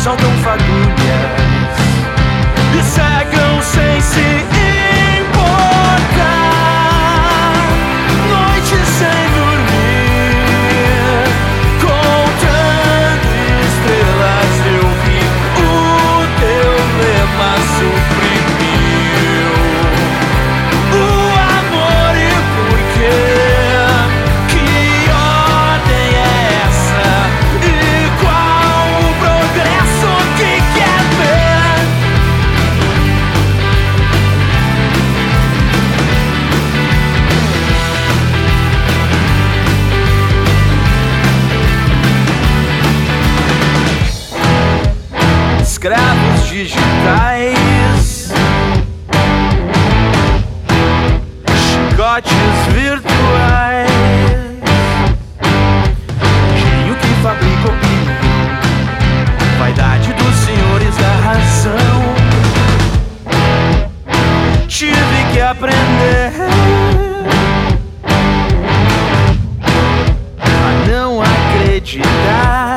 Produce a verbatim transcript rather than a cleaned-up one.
soltam fagulhas e cegam sem se importar. Noite sem dormir, contando estrelas, eu vi o teu lema suprimiu o amor. E por quê? Que ordem é essa? E qual o progresso que quer ver? Escravos digitais, chicotes virtuais, engenho que fabrica opinião, vaidade dos senhores da razão. Tive que aprender a não acreditar